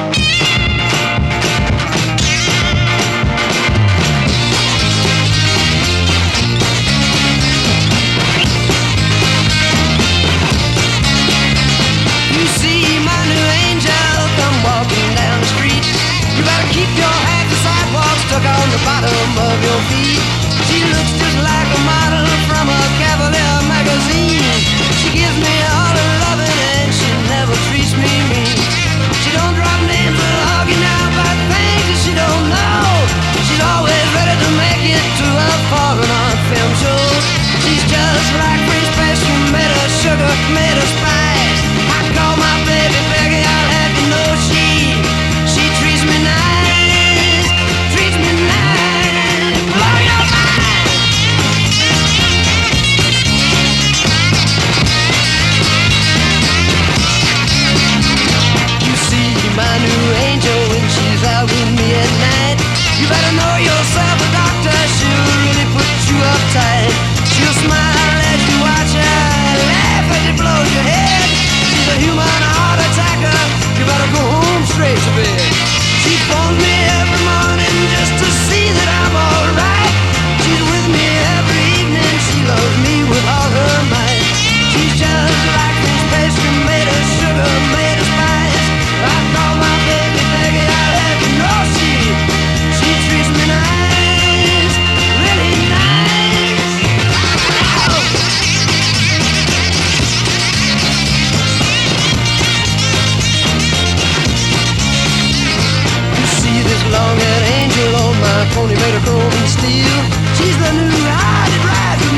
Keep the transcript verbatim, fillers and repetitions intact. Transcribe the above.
On the bottom of your feet, she looks just like a model from a Cavalier magazine. She gives me all her loving and she never treats me mean. She don't drop names or argue now about things that she don't know. She's always ready to make it to a foreign on film show. She's just like French pastry, made of sugar, made of spice. I call my baby Becky, I'll have you know she she treats me nice. My new angel when she's out with me at night. You better know yourself a doctor, she'll really put you uptight. She'll smile as you watch her, laugh as it blows your head. She's a human heart attacker, you better go home straight to bed. She phones me every morning just to see that I'm alright. She's with me every evening, she loves me with all her might. She's just like this pastry made of sugar, made of spice. I call my baby Peggy, I'll have you know she She treats me nice, really nice. You see this long-haired angel on my pony made of chrome and steel. She's the new ride that rides with